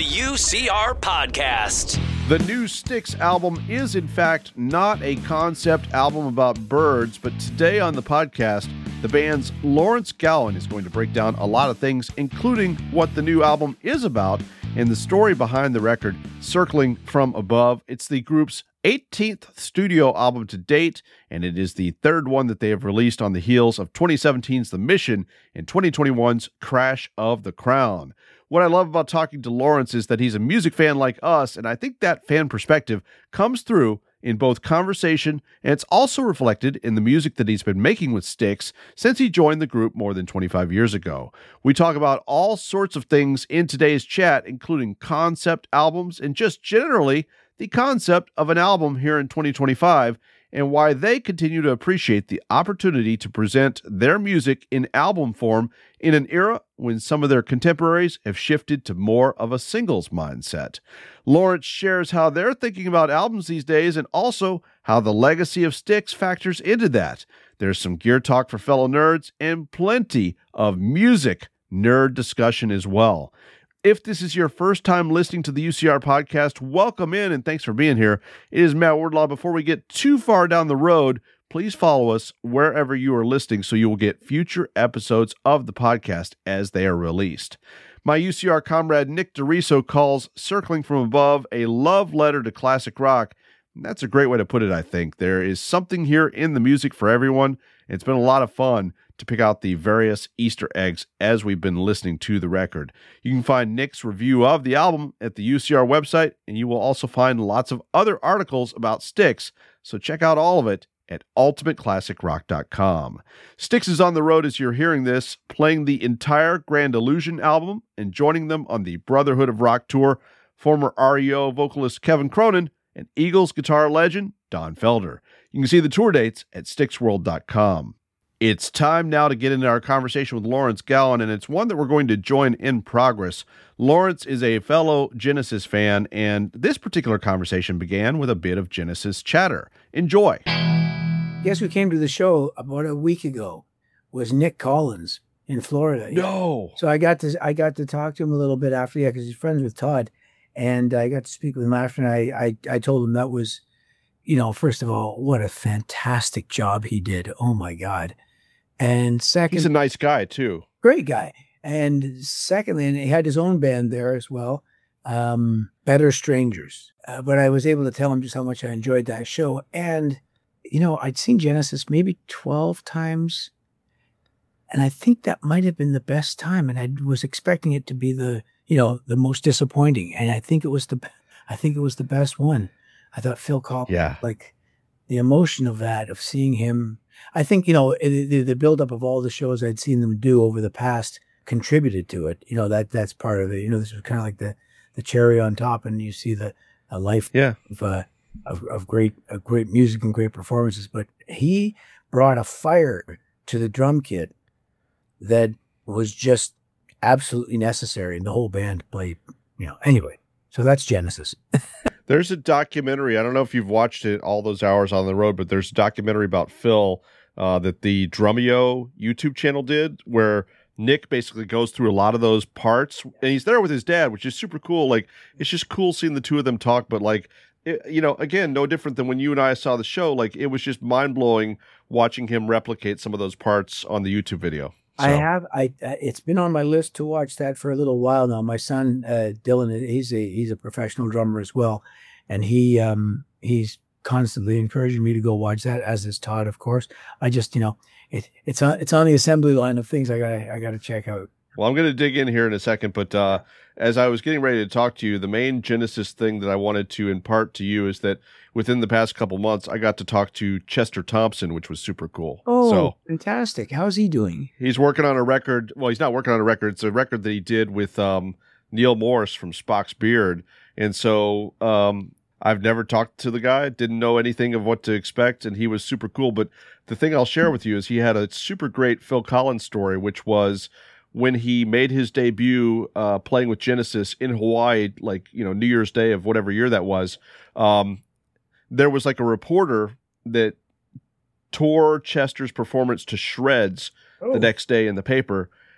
UCR Podcast. The new Styx album is, in fact, not a concept album about birds, but today on the podcast, the band's Lawrence Gowan is going to break down a lot of things, including what the new album is about and the story behind the record, Circling from Above. It's the group's 18th studio album to date, and it is the third one that they have released on the heels of 2017's The Mission and 2021's Crash of the Crown. What I love about talking to Lawrence is that he's a music fan like us, and I think that fan perspective comes through in both conversation, and it's also reflected in the music that he's been making with Styx since he joined the group more than 25 years ago. We talk about all sorts of things in today's chat, including concept albums and just generally the concept of an album here in 2025, and why they continue to appreciate the opportunity to present their music in album form in an era when some of their contemporaries have shifted to more of a singles mindset. Lawrence shares how they're thinking about albums these days and also how the legacy of Styx factors into that. There's some gear talk for fellow nerds and plenty of music nerd discussion as well. If this is your first time listening to the UCR podcast, welcome in and thanks for being here. It is Matt Wardlaw. Before we get too far down the road, please follow us wherever you are listening so you will get future episodes of the podcast as they are released. My UCR comrade Nick DeRiso calls Circling from Above a love letter to classic rock. And that's a great way to put it, I think. There is something here in the music for everyone. It's been a lot of fun to pick out the various Easter eggs as we've been listening to the record. You can find Nick's review of the album at the UCR website, and you will also find lots of other articles about Styx, so check out all of it at ultimateclassicrock.com. Styx is on the road as you're hearing this, playing the entire Grand Illusion album and joining them on the Brotherhood of Rock tour, former REO vocalist Kevin Cronin and Eagles guitar legend Don Felder. You can see the tour dates at styxworld.com. It's time now to get into our conversation with Lawrence Gowan, and it's one that we're going to join in progress. Lawrence is a fellow Genesis fan, and this particular conversation began with a bit of Genesis chatter. Enjoy. Guess who came to the show about a week ago was Nick Collins in Florida. No. So I got to talk to him a little bit after, because he's friends with Todd, and I got to speak with him after, and I told him that was, first of all, what a fantastic job he did. Oh my God. And second, he's a nice guy too. Great guy. And secondly, and he had his own band there as well, Better Strangers. But I was able to tell him just how much I enjoyed that show. And, I'd seen Genesis maybe 12 times. And I think that might have been the best time. And I was expecting it to be the most disappointing. And I think it was the best one. I thought Phil Coppell, like the emotion of that, of seeing him. I think, the buildup of all the shows I'd seen them do over the past contributed to it. That's part of it. This was kind of like the cherry on top, and you see a life of great music and great performances. But he brought a fire to the drum kit that was just absolutely necessary, and the whole band played, anyway. So that's Genesis. There's a documentary. I don't know if you've watched it, All Those Hours on the Road, but there's a documentary about Phil that the Drumeo YouTube channel did, where Nick basically goes through a lot of those parts, and he's there with his dad, which is super cool. Like, it's just cool seeing the two of them talk, but again, no different than when you and I saw the show. Like, it was just mind blowing watching him replicate some of those parts on the YouTube video. So. It's been on my list to watch that for a little while now. My son, Dylan, he's a professional drummer as well. And he's constantly encouraging me to go watch that, as is Todd, of course. I just, it's on the assembly line of things I gotta check out. Well, I'm going to dig in here in a second, but as I was getting ready to talk to you, the main Genesis thing that I wanted to impart to you is that within the past couple months, I got to talk to Chester Thompson, which was super cool. Oh, fantastic. How's he doing? He's working on a record. Well, he's not working on a record. It's a record that he did with Neil Morris from Spock's Beard. And so I've never talked to the guy, didn't know anything of what to expect, and he was super cool. But the thing I'll share with you is he had a super great Phil Collins story, which was when he made his debut playing with Genesis in Hawaii, New Year's Day of whatever year that was, there was like a reporter that tore Chester's performance to shreds the next day in the paper.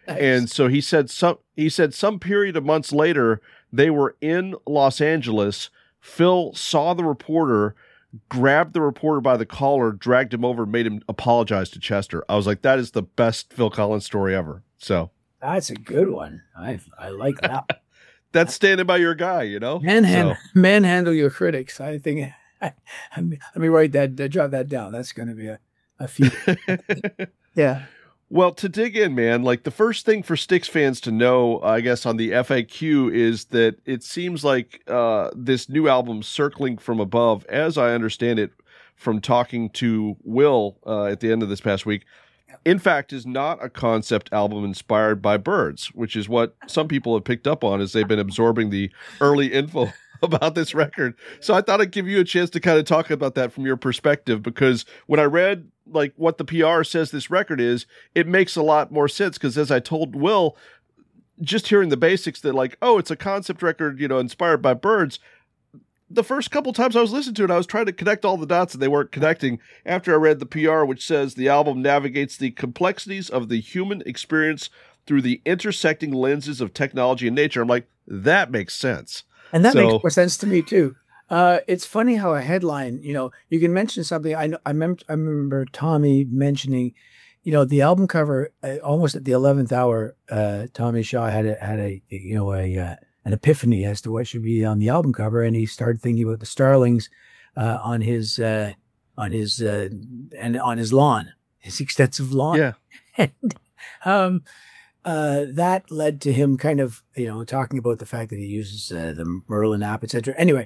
And so he said some period of months later, they were in Los Angeles. Phil saw the reporter, grabbed the reporter by the collar, dragged him over, and made him apologize to Chester. I was like, that is the best Phil Collins story ever. So that's a good one. I like that. That's standing by your guy, you know? Manhandle your critics. I think, let me write that, jot that down. That's going to be a few. Yeah. Well, to dig in, man, like the first thing for Styx fans to know, I guess, on the FAQ is that it seems like this new album, Circling from Above, as I understand it from talking to Will at the end of this past week, in fact, is not a concept album inspired by birds, which is what some people have picked up on as they've been absorbing the early info about this record. So I thought I'd give you a chance to kind of talk about that from your perspective, because when I read like what the PR says this record is, it makes a lot more sense. Because as I told Will, just hearing the basics that like, oh, it's a concept record, you know, inspired by birds. The first couple times I was listening to it, I was trying to connect all the dots and they weren't connecting. After I read the PR, which says the album navigates the complexities of the human experience through the intersecting lenses of technology and nature. I'm like, that makes sense. And that makes more sense to me too. It's funny how a headline, you know, you can mention something. I remember Tommy mentioning, you know, the album cover almost at the 11th hour. Tommy Shaw had an epiphany as to what should be on the album cover, and he started thinking about the starlings on his lawn, his extensive lawn. Yeah. And, that led to him kind of, you know, talking about the fact that he uses the Merlin app, etc. Anyway,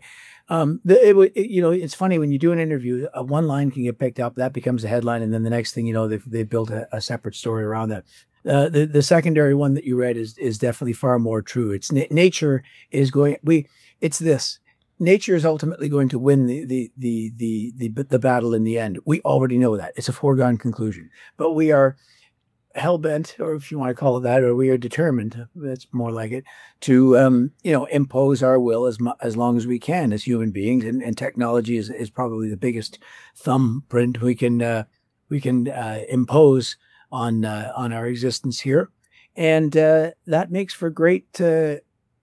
it's funny when you do an interview, one line can get picked up, that becomes a headline, and then the next thing you know, they built a separate story around that. The secondary one that you read is definitely far more true. It's nature is going. It's this. Nature is ultimately going to win the battle in the end. We already know that. It's a foregone conclusion. But we are hell-bent, or if you want to call it that, or we are determined, that's more like it, to impose our will as long as we can as human beings, and technology is probably the biggest thumbprint we can impose on our existence here, and that makes for great, to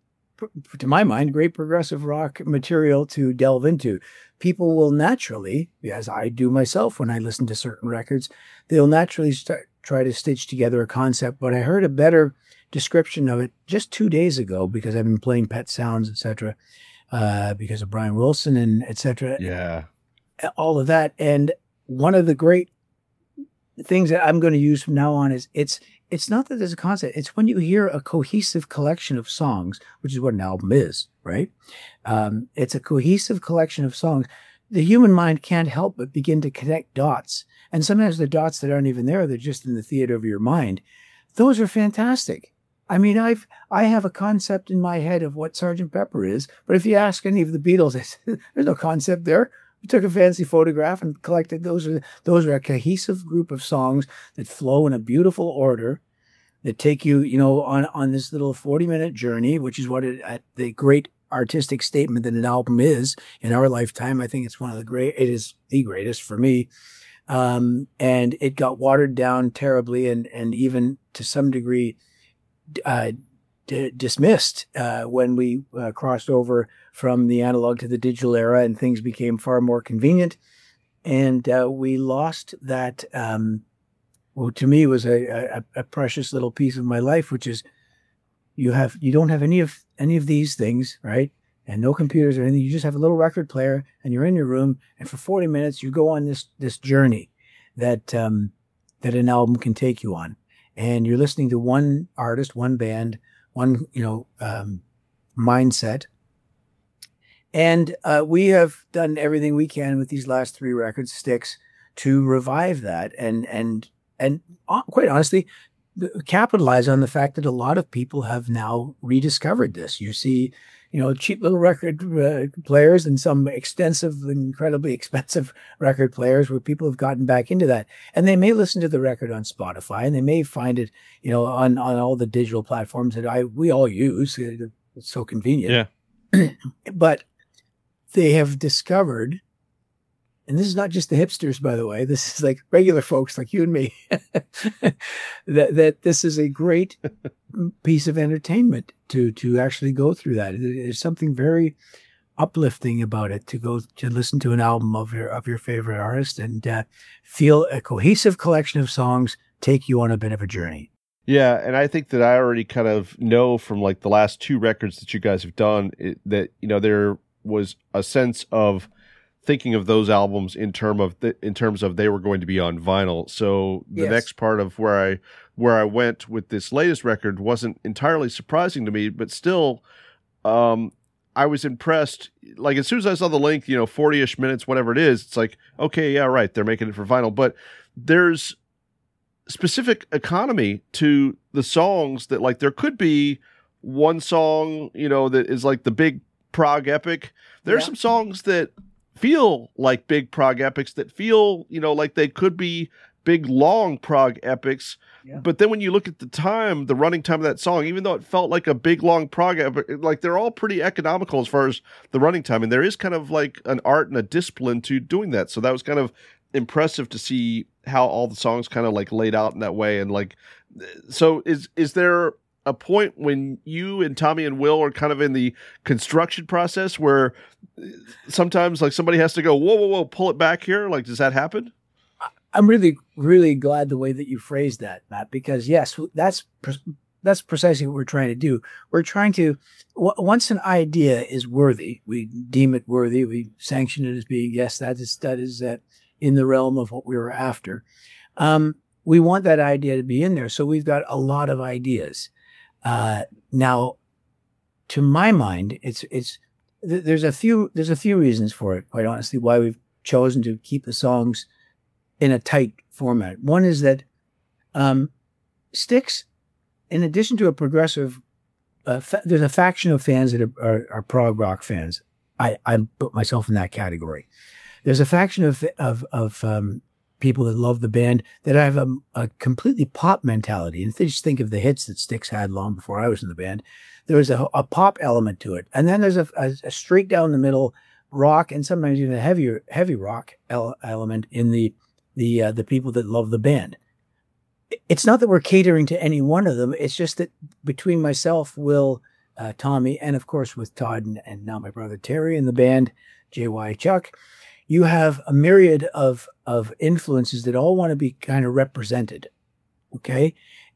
my mind, great progressive rock material to delve into. People will naturally, as I do myself when I listen to certain records, they'll naturally try to stitch together a concept. But I heard a better description of it just 2 days ago, because I've been playing Pet Sounds, etc., because of Brian Wilson and etc. Yeah, all of that. And one of the great things that I'm going to use from now on is it's not that there's a concept. It's when you hear a cohesive collection of songs, which is what an album is, right? It's a cohesive collection of songs. The human mind can't help but begin to connect dots. And sometimes the dots that aren't even there, they're just in the theater of your mind. Those are fantastic. I mean, I have a concept in my head of what Sgt. Pepper is, but if you ask any of the Beatles, there's no concept there. We took a fancy photograph and collected. Those are a cohesive group of songs that flow in a beautiful order, that take you, on this little 40-minute journey, which is what the great artistic statement that an album is in our lifetime. I think it's it is the greatest for me. And it got watered down terribly and even to some degree dismissed when we crossed over from the analog to the digital era and things became far more convenient. And we lost that, to me was a precious little piece of my life, which is you don't have any of these things, right? And no computers or anything. You just have a little record player and you're in your room, and for 40 minutes you go on this journey that an album can take you on. And you're listening to one artist, one band, one mindset. And we have done everything we can with these last 3 records, Styx, to revive that and quite honestly, capitalize on the fact that a lot of people have now rediscovered this. You see, cheap little record players and some incredibly expensive record players where people have gotten back into that. And they may listen to the record on Spotify, and they may find it, on all the digital platforms that we all use. It's so convenient. Yeah. But they have discovered and this is not just the hipsters, by the way, this is like regular folks like you and me, that this is a great piece of entertainment to actually go through that. There's something very uplifting about it, to go to listen to an album of your favorite artist and feel a cohesive collection of songs take you on a bit of a journey. Yeah, and I think that I already kind of know from like the last 2 records that you guys have done that, you know, there was a sense of thinking of those albums in terms of they were going to be on vinyl. So the next part of where I went with this latest record wasn't entirely surprising to me, but still, I was impressed. Like, as soon as I saw the length, 40-ish minutes, whatever it is, it's like, okay, yeah, right, they're making it for vinyl. But there's specific economy to the songs that, like, there could be one song, that is like the big prog epic. There's some songs that feel like big prog epics, that feel, like they could be big, long prog epics. Yeah. But then when you look at the running time of that song, even though it felt like a big, long prog epic, like, they're all pretty economical as far as the running time. And there is kind of like an art and a discipline to doing that. So that was kind of impressive to see how all the songs kind of like laid out in that way. And like, so is there a point when you and Tommy and Will are kind of in the construction process where sometimes like somebody has to go, whoa, pull it back here? Like, does that happen? I'm really, really glad the way that you phrased that, Matt, because yes, that's precisely what we're trying to do. We're trying to, once an idea is worthy, we deem it worthy, we sanction it as being, yes, that is in the realm of what we were after. We want that idea to be in there. So we've got a lot of ideas. Now, to my mind, there's a few reasons for it, quite honestly, why we've chosen to keep the songs in a tight format. One is that Styx, in addition to a progressive, there's a faction of fans that are prog rock fans. I put myself in that category. There's a faction of people that love the band that have a completely pop mentality. And if they just think of the hits that Styx had long before I was in the band, there was a pop element to it. And then there's a straight down the middle rock, and sometimes even a heavy rock element in the people that love the band. It's not that we're catering to any one of them. It's just that between myself, Will, Tommy, and of course with Todd and now my brother Terry in the band, JY Chuck, you have a myriad of influences that all want to be kind of represented. Okay?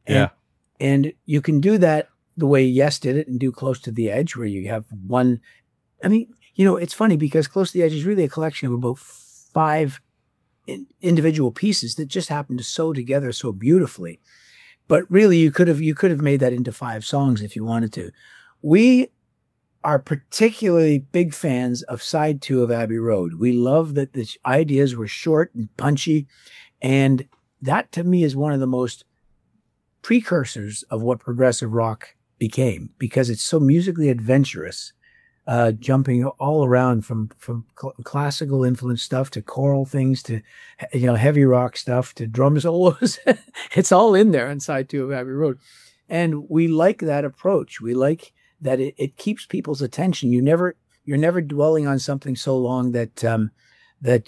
And you can do that the way Yes did it and do Close to the Edge, where you have one. I mean, it's funny because Close to the Edge is really a collection of about 5 individual pieces that just happen to sew together so beautifully. But really, you could have made that into 5 songs if you wanted to. We are particularly big fans of side 2 of Abbey Road. We love that the ideas were short and punchy, and that to me is one of the most precursors of what progressive rock became, because it's so musically adventurous. Jumping all around from classical influence stuff to choral things to, heavy rock stuff to drum solos. It's all in there on side 2 of Abbey Road. And we like that approach. We like that it keeps people's attention. You're never dwelling on something so long that that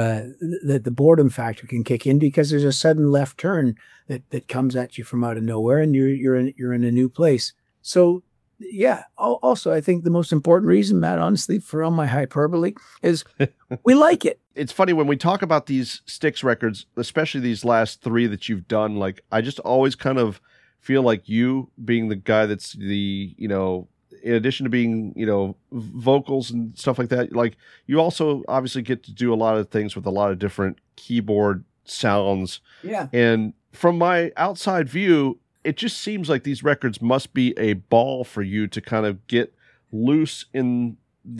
the boredom factor can kick in, because there's a sudden left turn that comes at you from out of nowhere, and you're in a new place. So yeah. Also, I think the most important reason, Matt, honestly, for all my hyperbole, is we like it. It's funny when we talk about these Styx records, especially these last 3 that you've done. Like, I just always kind of feel like you being the guy that's the, in addition to being, vocals and stuff like that, like, you also obviously get to do a lot of things with a lot of different keyboard sounds. Yeah. And from my outside view, it just seems like these records must be a ball for you to kind of get loose in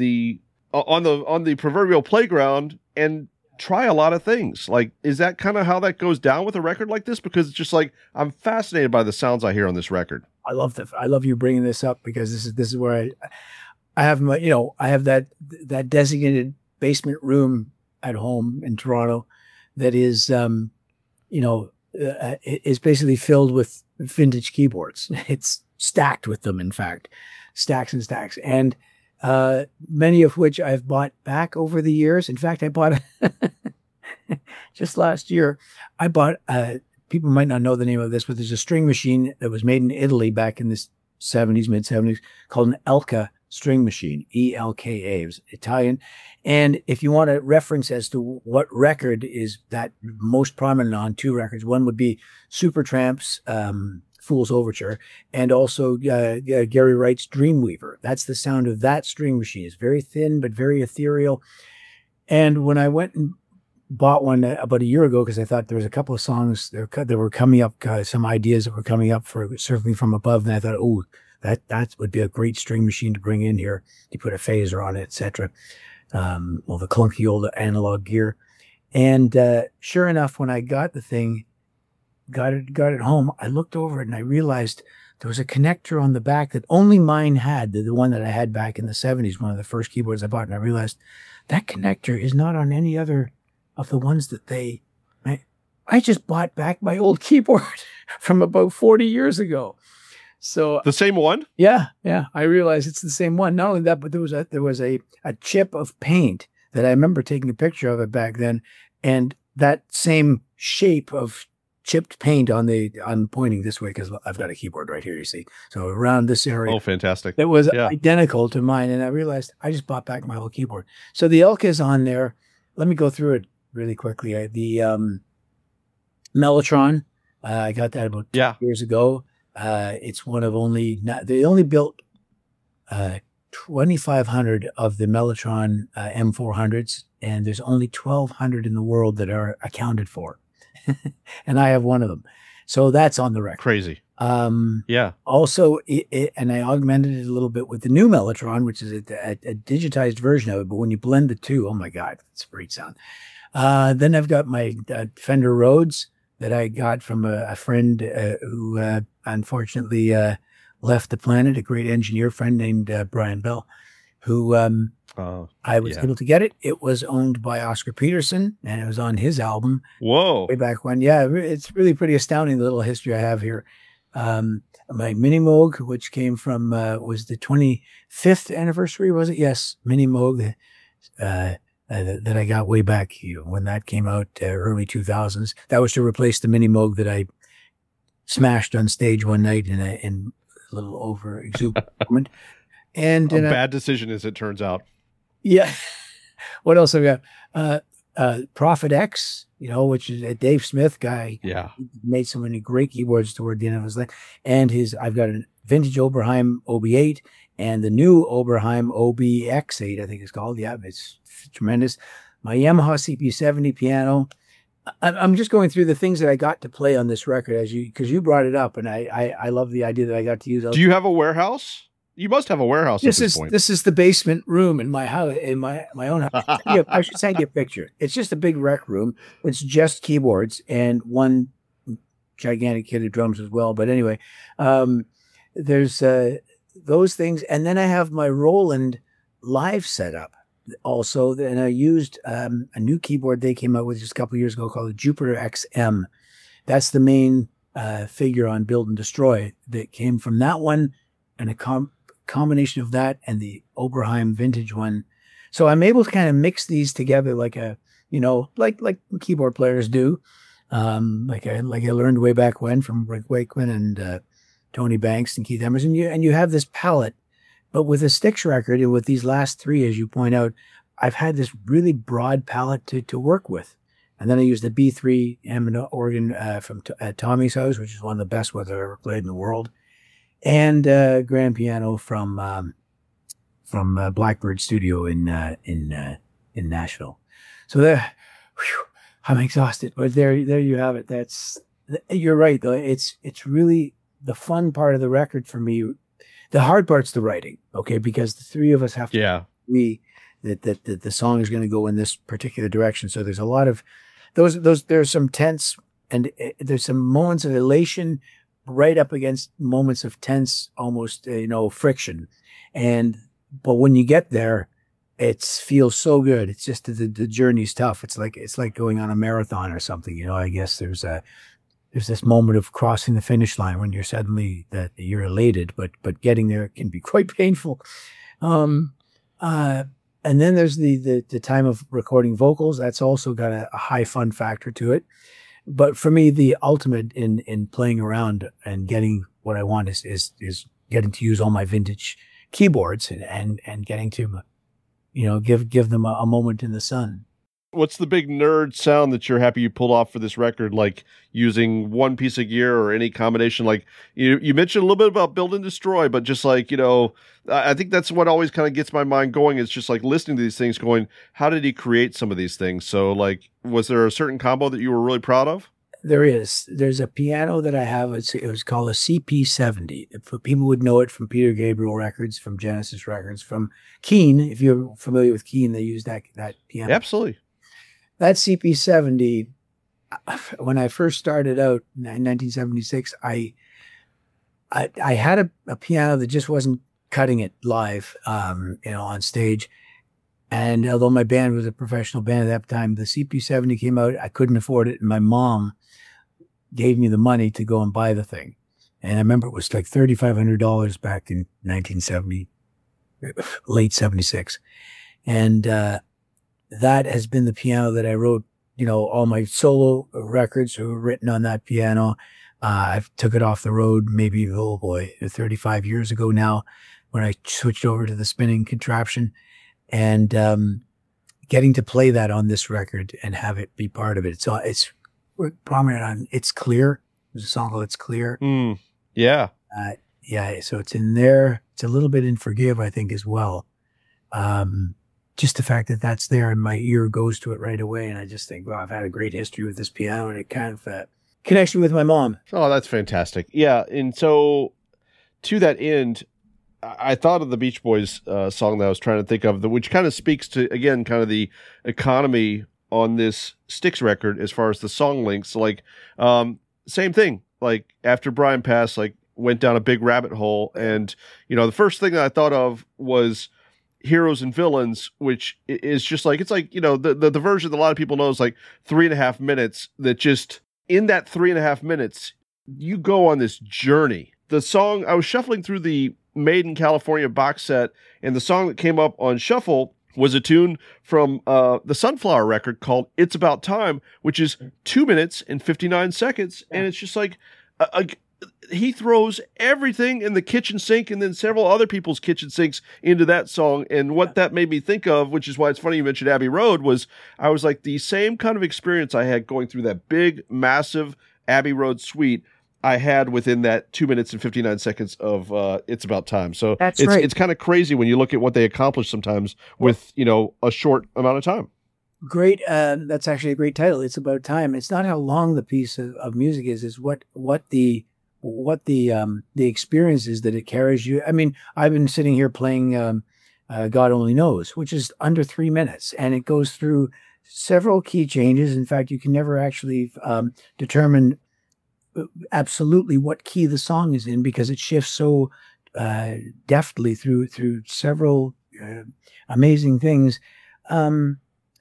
on the proverbial playground and try a lot of things. Like, is that kind of how that goes down with a record like this? Because it's just like, I'm fascinated by the sounds I hear on this record. I love you bringing this up, because this is where I have my, I have that designated basement room at home in Toronto that is, is basically filled with vintage keyboards. It's stacked with them, in fact, stacks and stacks. And many of which I've bought back over the years. In fact, I bought just last year, I bought, people might not know the name of this, but there's a string machine that was made in Italy back in the 70s, mid 70s, called an Elka string machine, ELKA. It was Italian. And if you want a reference as to what record is that most prominent on two records, one would be Supertramp's Fool's Overture, and also Gary Wright's Dreamweaver. That's the sound of that string machine. It's very thin, but very ethereal. And when I went and bought one about a year ago, because I thought there was a couple of songs that were coming up, some ideas that were coming up for Circling from Above, and I thought, oh, that would be a great string machine to bring in here. You put a phaser on it, etc. Well, the clunky old analog gear. And sure enough, when I got the thing, got it home, I looked over it and I realized there was a connector on the back that only mine had, the one that I had back in the 70s, one of the first keyboards I bought. And I realized that connector is not on any other of the ones that I just bought back my old keyboard from about 40 years ago. So the same one? Yeah. I realized it's the same one. Not only that, but there was a chip of paint that I remember taking a picture of it back then, and that same shape of chipped paint I'm pointing this way because I've got a keyboard right here, you see. So around this area. Oh, fantastic. It was identical to mine, and I realized I just bought back my old keyboard. So the Elka is on there. Let me go through it really quickly. The Mellotron, I got that about 2 years ago. It's one of they only built 2,500 of the Mellotron M400s, and there's only 1,200 in the world that are accounted for. And I have one of them. So that's on the record. Crazy. Also, and I augmented it a little bit with the new Mellotron, which is a digitized version of it. But when you blend the two, oh my God, it's a great sound. Then I've got my Fender Rhodes that I got from a friend who unfortunately left the planet, a great engineer friend named Brian Bell, who I was able to get it. It was owned by Oscar Peterson, and it was on his album. Whoa. Way back when. Yeah, it's really pretty astounding, the little history I have here. My Mini Moog, which came from, was the 25th anniversary, was it? Yes, Mini Moog. That I got way back when that came out, early 2000s. That was to replace the Mini Moog that I smashed on stage one night in a little over exuberant. And a bad decision, as it turns out. Yeah. What else have we got? Prophet X, which is a Dave Smith guy. Yeah. He made so many great keyboards toward the end of his life. And I've got a vintage Oberheim OB8 and the new Oberheim OBX8, I think it's called. Yeah, it's tremendous. My Yamaha CP70 piano. I'm just going through the things that I got to play on this record because you brought it up, and I love the idea that I got to use. Do you have a warehouse? You must have a warehouse at this point. This is the basement room in my house, in my own house. I should send you a picture. It's just a big rec room. It's just keyboards and one gigantic kit of drums as well. But anyway, there's those things, and then I have my Roland live setup also. And I used a new keyboard they came out with just a couple of years ago called the Jupiter XM. That's the main figure on Build and Destroy that came from that one, and a combination of that and the Oberheim vintage one. So I'm able to kind of mix these together like like keyboard players do. Like I learned way back when from Rick Wakeman and Tony Banks and Keith Emerson. And you have this palette, but with a Styx record and with these last three, as you point out, I've had this really broad palette to work with. And then I used the B3 Hammond organ from Tommy's house, which is one of the best ones I've ever played in the world. And grand piano from Blackbird Studio in Nashville. So there, I'm exhausted, but there you have it. You're right though. It's really the fun part of the record for me. The hard part's the writing, okay, because the three of us have to agree that the song is going to go in this particular direction. So there's a lot of those. There's some tense and there's some moments of elation right up against moments of tense, almost, friction. But when you get there, it feels so good. It's just the journey's tough. It's like going on a marathon or something. I guess there's this moment of crossing the finish line when you're suddenly that you're elated, but getting there can be quite painful. And then there's the time of recording vocals. That's also got a high fun factor to it. But for me, the ultimate in playing around and getting what I want is getting to use all my vintage keyboards and getting to, give them a moment in the sun. What's the big nerd sound that you're happy you pulled off for this record? Like using one piece of gear or any combination? Like you mentioned a little bit about Build and Destroy, but just like, I think that's what always kind of gets my mind going. Is just like listening to these things going, how did he create some of these things? So like, was there a certain combo that you were really proud of? There is. There's a piano that I have. It was called a CP70. If people would know it from Peter Gabriel records, from Genesis records, from Keen. If you're familiar with Keen, they use that piano. Absolutely. That CP70, when I first started out in 1976, I had a piano that just wasn't cutting it live, on stage. And although my band was a professional band at that time, the CP70 came out. I couldn't afford it, and my mom gave me the money to go and buy the thing. And I remember it was like $3,500 back in 1970, late 76. And that has been the piano that I wrote, all my solo records were written on that piano. I took it off the road maybe, 35 years ago now, when I switched over to the spinning contraption. And getting to play that on this record and have it be part of it. So it's prominent on It's Clear. There's a song called It's Clear. Yeah. So it's in there. It's a little bit in Forgive, I think, as well. Just the fact that that's there and my ear goes to it right away. And I just think, wow, I've had a great history with this piano, and it kind of connects me with my mom. Oh, that's fantastic. Yeah. And so to that end, I thought of the Beach Boys song that I was trying to think of, which kind of speaks to, again, kind of the economy on this Styx record as far as the song links. Like, same thing. Like, after Brian passed, like, went down a big rabbit hole. And, the first thing that I thought of was Heroes and Villains, which is just like, it's like, the version that a lot of people know is like 3.5 minutes, that just, in that 3.5 minutes, you go on this journey. The song, I was shuffling through the Made in California box set, and the song that came up on shuffle was a tune from the Sunflower record called It's About Time, which is 2 minutes and 59 seconds. And it's just like, he throws everything in the kitchen sink and then several other people's kitchen sinks into that song. And what that made me think of, which is why it's funny you mentioned Abbey Road, was I was like, the same kind of experience I had going through that big, massive Abbey Road suite I had within that 2 minutes and 59 seconds of It's About Time. So it's kind of crazy when you look at what they accomplish sometimes with, a short amount of time. Great. That's actually a great title. It's About Time. It's not how long the piece of music is what the experience is that it carries you. I mean, I've been sitting here playing God Only Knows, which is under 3 minutes, and it goes through several key changes. In fact, you can never actually determine absolutely what key the song is in, because it shifts so deftly through several amazing things. I'm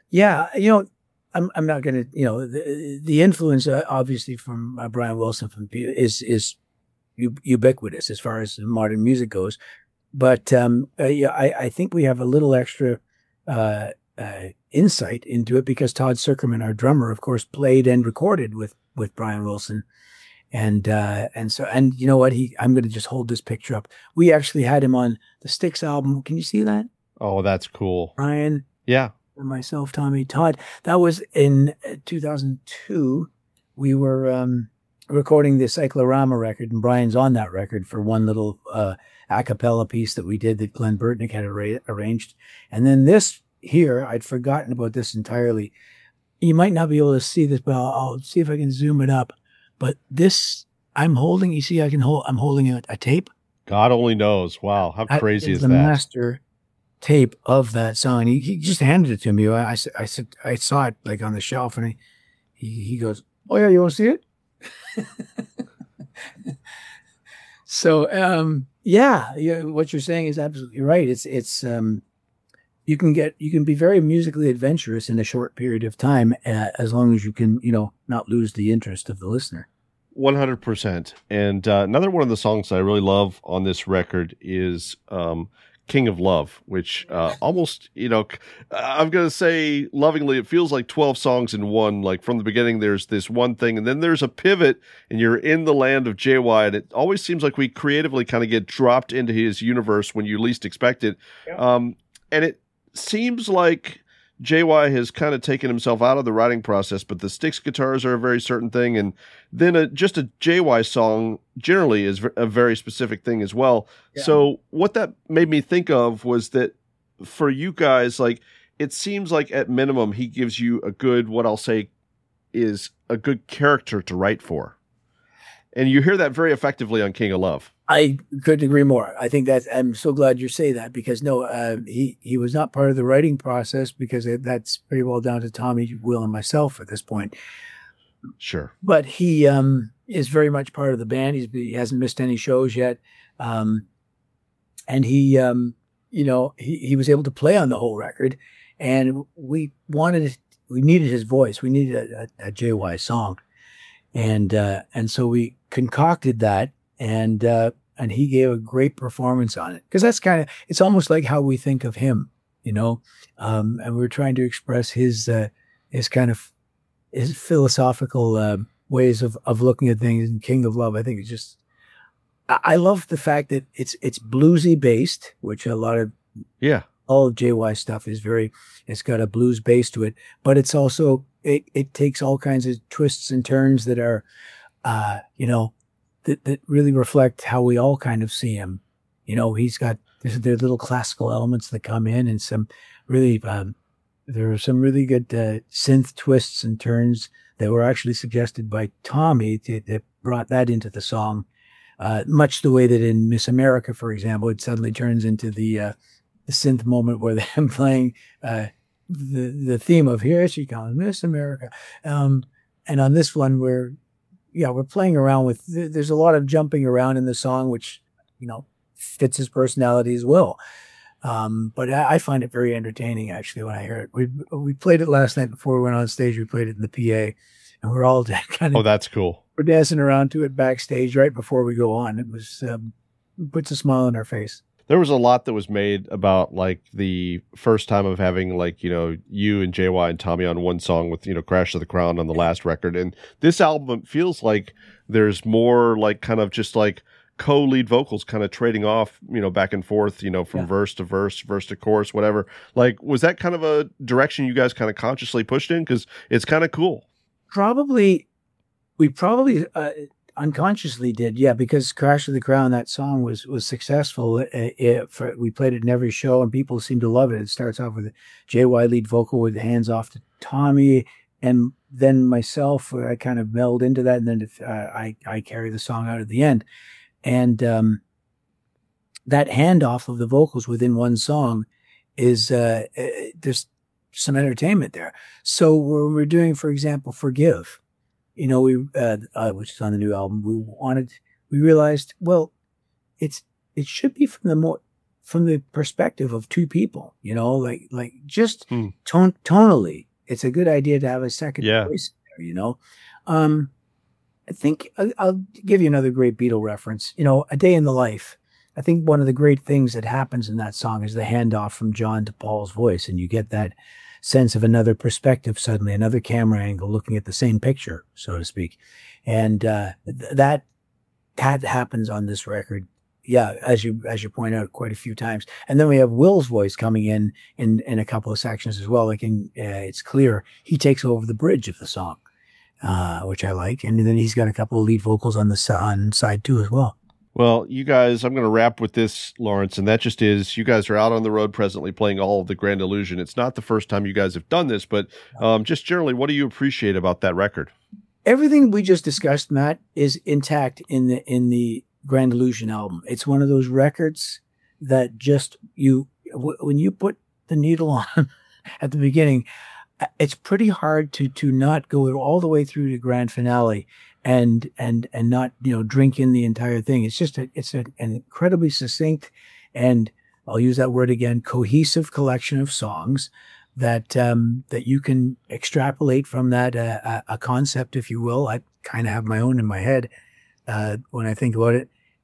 not going to, the influence obviously from Brian Wilson is ubiquitous as far as modern music goes. But I think we have a little extra insight into it because Todd Sucherman, our drummer, of course, played and recorded with Brian Wilson. And you know what? I'm going to just hold this picture up. We actually had him on the Styx album. Can you see that? Oh, that's cool. Brian. Yeah. Myself, Tommy, Todd. That was in 2002. We were recording the Cyclorama record, and Brian's on that record for one little a cappella piece that we did that Glenn Burtnick had arranged. And then this here, I'd forgotten about this entirely. You might not be able to see this, but I'll see if I can zoom it up. But this, I'm holding, you see, I'm holding a tape. God Only Knows. Wow. How crazy is that? The master tape of that song. He just handed it to me. I said, I saw it like on the shelf, and he goes, "Oh yeah, you want to see it?" So, what you're saying is absolutely right. It's you can be very musically adventurous in a short period of time, as long as you can, not lose the interest of the listener. 100%. And another one of the songs that I really love on this record is King of Love, which almost, I'm going to say lovingly, it feels like 12 songs in one. Like from the beginning, there's this one thing, and then there's a pivot, and you're in the land of JY, and it always seems like we creatively kind of get dropped into his universe when you least expect it. Yeah. And it seems like JY has kind of taken himself out of the writing process, but the Styx guitars are a very certain thing. And then just a JY song generally is a very specific thing as well. Yeah. So what that made me think of was that for you guys, like, it seems like at minimum, he gives you a good, what I'll say is a good character to write for. And you hear that very effectively on King of Love. I couldn't agree more. I think I'm so glad you say that, because he was not part of the writing process, because that's pretty well down to Tommy, Will, and myself at this point. Sure. But he is very much part of the band. He hasn't missed any shows yet. And he was able to play on the whole record, and we needed his voice. We needed a JY song. And so we concocted that, and he gave a great performance on it, because that's it's almost like how we think of him, and we're trying to express his philosophical ways of looking at things. In King of Love, I think I love the fact that it's bluesy based, which a lot of all of JY stuff it's got a blues base to it, but it's also it takes all kinds of twists and turns that are that really reflect how we all kind of see him. He's got there are little classical elements that come in, and some really there are some really good synth twists and turns that were actually suggested by Tommy that brought that into the song, much the way that in Miss America, for example, it suddenly turns into the synth moment where they're playing the theme of "Here She Comes, Miss America," and on this one we're playing around with. There's a lot of jumping around in the song, which fits his personality as well. But I find it very entertaining, actually, when I hear it. We played it last night before we went on stage. We played it in the PA, and we're all kind of... Oh, that's cool. We're dancing around to it backstage right before we go on. It was puts a smile on our face. There was a lot that was made about, like, the first time of having, like, you and JY and Tommy on one song with, Crash of the Crown on the last record. And this album feels like there's more, like, kind of just, like, co-lead vocals kind of trading off, back and forth, from verse to verse, verse to chorus, whatever. Like, was that kind of a direction you guys kind of consciously pushed in? Because it's kind of cool. We probably unconsciously did, because Crash of the Crown, that song was successful. We played it in every show, and people seem to love it. It starts off with a JY lead vocal with the hands off to Tommy, and then myself, I kind of meld into that, and then I carry the song out at the end. And that handoff of the vocals within one song is there's some entertainment there. So when we're doing, for example, Forgive, which is on the new album, we realized, well, it should be from the perspective of two people, like just tonally, it's a good idea to have a second voice there, I think I'll give you another great Beatle reference. A Day in the Life. I think one of the great things that happens in that song is the handoff from John to Paul's voice, and you get that sense of another perspective suddenly, another camera angle looking at the same picture, so to speak. And that happens on this record. Yeah, as you point out, quite a few times. And then we have Will's voice coming in a couple of sections as well. Like in It's Clear, he takes over the bridge of the song. Which I like. And then he's got a couple of lead vocals on side two as well. Well, you guys, I'm going to wrap with this, Lawrence, and that just is, you guys are out on the road presently playing all of the Grand Illusion. It's not the first time you guys have done this, but just generally, what do you appreciate about that record? Everything we just discussed, Matt, is intact in the Grand Illusion album. It's one of those records that just when you put the needle on at the beginning, it's pretty hard to not go all the way through the grand finale and not, drink in the entire thing. It's just it's an incredibly succinct, and I'll use that word again, cohesive collection of songs that you can extrapolate from that, a concept, if you will. I kind of have my own in my head, when I think about it.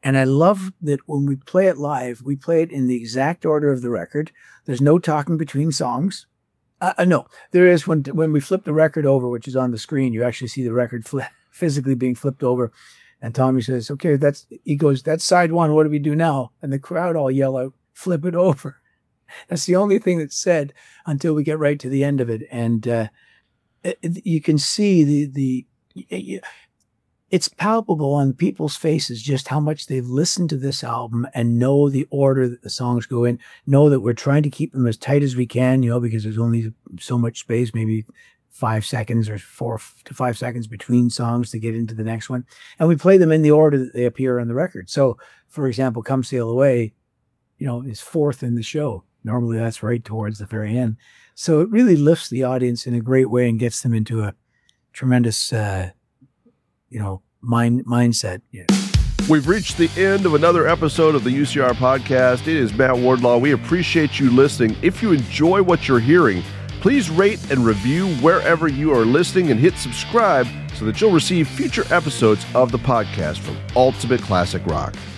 And I love that when we play it live, we play it in the exact order of the record. There's no talking between songs. No, there is when we flip the record over, which is on the screen, you actually see the record physically being flipped over. And Tommy says, okay, he goes, that's side one. What do we do now? And the crowd all yell out, flip it over. That's the only thing that's said until we get right to the end of it. And you can see it's palpable on people's faces just how much they've listened to this album and know the order that the songs go in, know that we're trying to keep them as tight as we can, because there's only so much space, maybe 5 seconds or 4 to 5 seconds between songs to get into the next one. And we play them in the order that they appear on the record. So, for example, Come Sail Away, is fourth in the show. Normally that's right towards the very end. So it really lifts the audience in a great way and gets them into a tremendous mindset. Yeah. We've reached the end of another episode of the UCR podcast. It is Matt Wardlaw. We appreciate you listening. If you enjoy what you're hearing, please rate and review wherever you are listening and hit subscribe so that you'll receive future episodes of the podcast from Ultimate Classic Rock.